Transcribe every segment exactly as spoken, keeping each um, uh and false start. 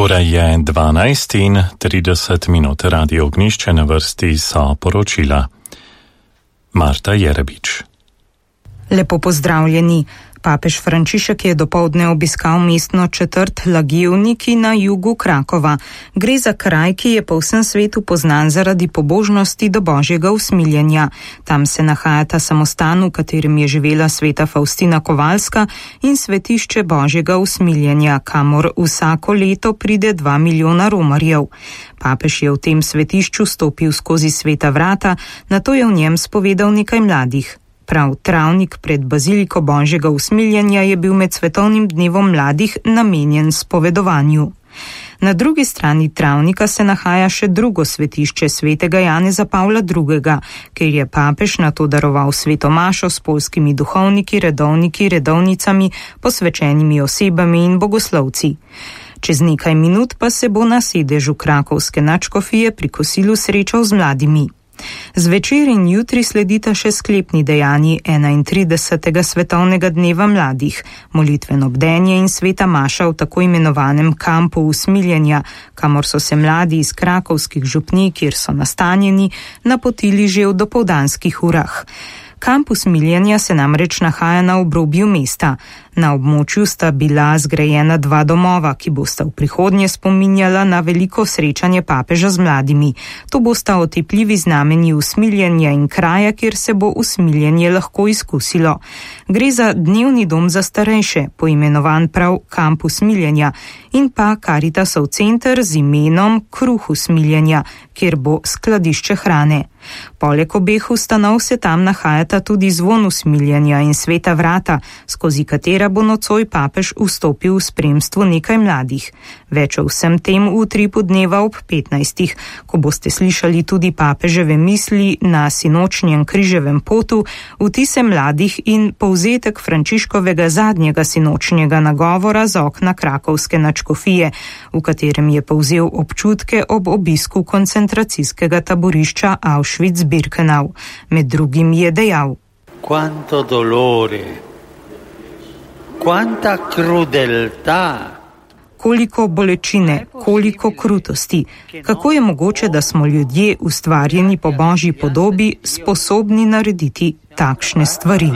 Ura je dvanajst in trideset minut, Radio Ognjišče, na vrsti so poročila. Marta Jerebič. Lepo pozdravljeni. Papež Frančišek je dopoldne obiskal mestno četrt Lagevniki na jugu Krakova. Gre za kraj, ki je po vsem svetu poznan zaradi pobožnosti do Božjega usmiljenja. Tam se nahajata samostan, v katerem je živela sveta Faustina Kovalska, in svetišče Božjega usmiljenja, kamor vsako leto pride dva milijona romarjev. Papež je v tem svetišču stopil skozi sveta vrata, nato je v njem spovedal nekaj mladih. Prav travnik pred baziliko Božjega usmiljenja je bil med svetovnim dnevom mladih namenjen spovedovanju. Na drugi strani travnika se nahaja še drugo svetišče svetega Janeza Pavla drugega, kjer je papež nato daroval sveto mašo s poljskimi duhovniki, redovniki, redovnicami, posvečenimi osebami in bogoslovci. Čez nekaj minut pa se bo na sedežu krakovske nadškofije pri kosilu srečal z mladimi. Zvečer in jutri sledita še sklepni dejanji enaintridesetega svetovnega dneva mladih, molitveno bdenje in sveta maša v tako imenovanem kampu usmiljenja, kamor so se mladi iz krakovskih župnij, kjer so nastanjeni, napotili že v dopoldanskih urah. Kamp usmiljenja se namreč nahaja na obrobju mesta. Na območju sta bila zgrajena dva domova, ki bosta v prihodnje spominjala na veliko srečanje papeža z mladimi. To bosta otepljivi znameni usmiljenja in kraja, kjer se bo usmiljenje lahko izkusilo. Gre za dnevni dom za starejše, poimenovan prav kamp usmiljenja, in pa Caritasov center z imenom Kruh usmiljenja, kjer bo skladišče hrane. Poleg obeh ustanov se tam nahajata tudi zvon usmiljenja in sveta vrata, skozi katera bo nocoj papež vstopil v spremstvu nekaj mladih. Več o vsem tem v utripu dneva ob petnajstih, ko boste slišali tudi papeževe misli na sinočnjem križevem potu, vtise mladih in povzetek Frančiškovega zadnjega sinočnjega nagovora z okna krakovske nadškofije, v katerem je povzel občutke ob obisku koncentracijskega taborišča Auschwitz-Birkenau. Med drugim je dejal: Quanto dolore, quanta crudeltà. Koliko bolečine, koliko krutosti. Kako je mogoče, da smo ljudje, ustvarjeni po Božji podobi, sposobni narediti takšne stvari?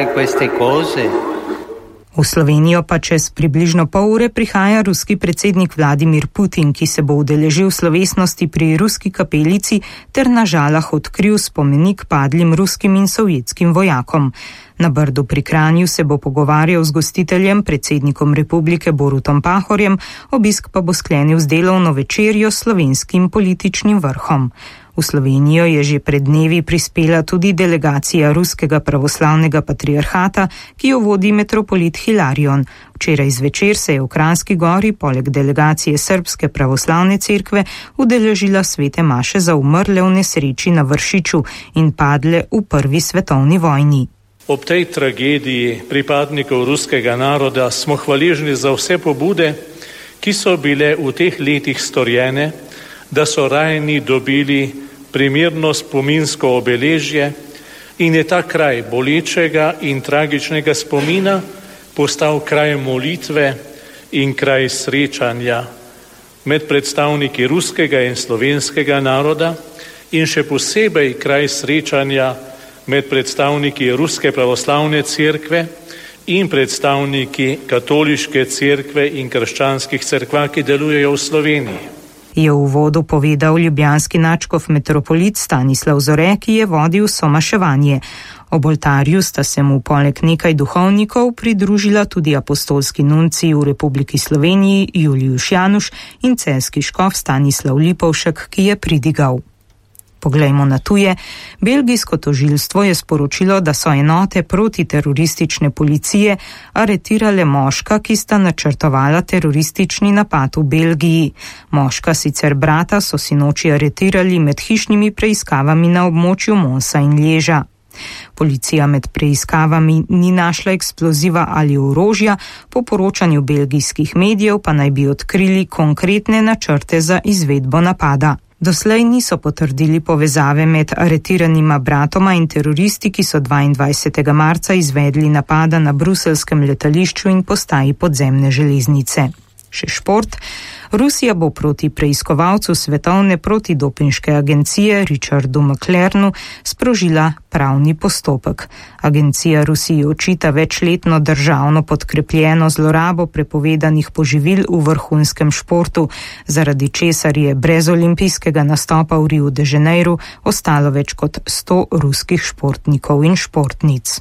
V Slovenijo pa čez približno pol ure prihaja ruski predsednik Vladimir Putin, ki se bo udeležil slovesnosti pri ruski kapelici ter na Žalah odkril spomenik padlim ruskim in sovjetskim vojakom. Na Brdu pri Kranju se bo pogovarjal z gostiteljem, predsednikom republike Borutom Pahorjem, obisk pa bo sklenil z delovno večerjo s slovenskim političnim vrhom. V Slovenijo je že pred dnevi prispela tudi delegacija ruskega pravoslavnega patriarhata, ki jo vodi metropolit Hilarion. Včeraj zvečer se je v Kranjski Gori poleg delegacije Srbske pravoslavne cerkve udeležila svete maše za umrle v nesreči na Vršiču in padle v prvi svetovni vojni. Ob tej tragediji pripadnikov ruskega naroda smo hvaležni za vse pobude, ki so bile v teh letih storjene, da so rajni dobili primerno spominsko obeležje in je ta kraj bolečega in tragičnega spomina postal kraj molitve in kraj srečanja med predstavniki ruskega in slovenskega naroda in še posebej kraj srečanja med predstavniki Ruske pravoslavne cerkve in predstavniki Katoliške cerkve in krščanskih cerkva, ki delujejo v Sloveniji. Je v uvodu povedal ljubljanski nadškof metropolit Stanislav Zore, ki je vodil somaševanje. Ob oltarju sta se mu poleg nekaj duhovnikov pridružila tudi apostolski nunci v Republiki Sloveniji Julijuš Januš in celjski škof Stanislav Lipovšek, ki je pridigal. Poglejmo na tuje. Belgijsko tožilstvo je sporočilo, da so enote protiteroristične policije aretirale moška, ki sta načrtovala teroristični napad v Belgiji. Moška, sicer brata, so sinoči aretirali med hišnimi preiskavami na območju Monsa in Lježa. Policija med preiskavami ni našla eksploziva ali orožja, po poročanju belgijskih medijev pa naj bi odkrili konkretne načrte za izvedbo napada. Doslej niso potrdili povezave med aretiranima bratoma in teroristi, ki so dvaindvajsetega marca izvedli napada na bruseljskem letališču in postaji podzemne železnice. Še šport. Rusija bo proti preiskovalcu Svetovne protidopinške agencije Richardu McLarenu sprožila pravni postopek. Agencija Rusiji očita večletno državno podkrepljeno zlorabo prepovedanih poživil v vrhunskem športu, zaradi česar je brez olimpijskega nastopa v Riu de Janeiru ostalo več kot sto ruskih športnikov in športnic.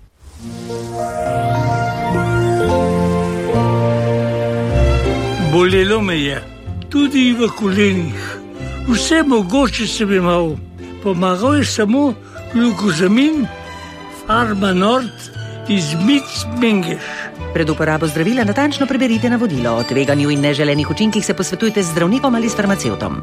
Bolelo me je, tudi v kolenih. Vse mogoče sem imel. Pomagal je samo glukozamin, Farma Nord iz Micmengeš. Pred uporabo zdravila natančno preberite navodilo. O tveganju in neželenih učinkih se posvetujte z zdravnikom ali s farmacevtom.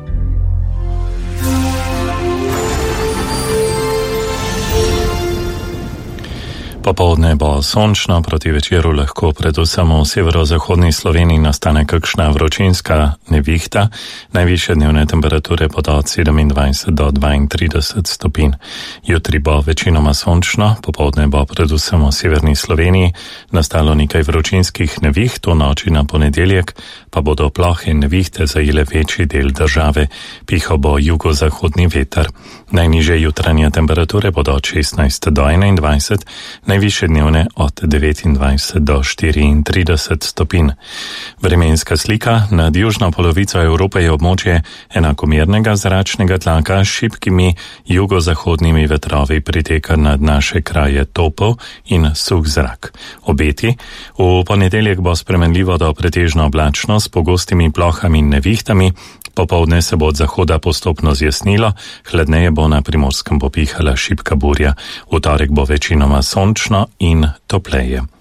Popoldne bo sončno, proti večeru lahko predvsem v severozahodni Sloveniji nastane kakšna vročinska nevihta. Najvišje dnevne temperature bodo od sedemindvajset do dvaintrideset stopinj. Jutri bo večinoma sončno, popoldne bo predvsem v severni Sloveniji nastalo nekaj vročinskih neviht, v noči na ponedeljek pa bodo plohe nevihte zajele večji del države. Pihal bo jugozahodni veter. Najnižje jutranje temperature bodo od šestnajst do enaindvajset, najvišje dnevne od devetindvajset do štiriintrideset stopinj. Vremenska slika. Nad južno polovico Evrope je območje enakomernega zračnega tlaka s šibkimi jugozahodnimi vetrovi, priteka nad naše kraje topel in suh zrak. Obeti. V ponedeljek bo spremenljivo do pretežno oblačno s pogostimi plohami in nevihtami. Popoldne se bo od zahoda postopno zjasnilo, hladneje bo na Primorskem popihala šibka burja. V torek bo večinoma sončno in topleje.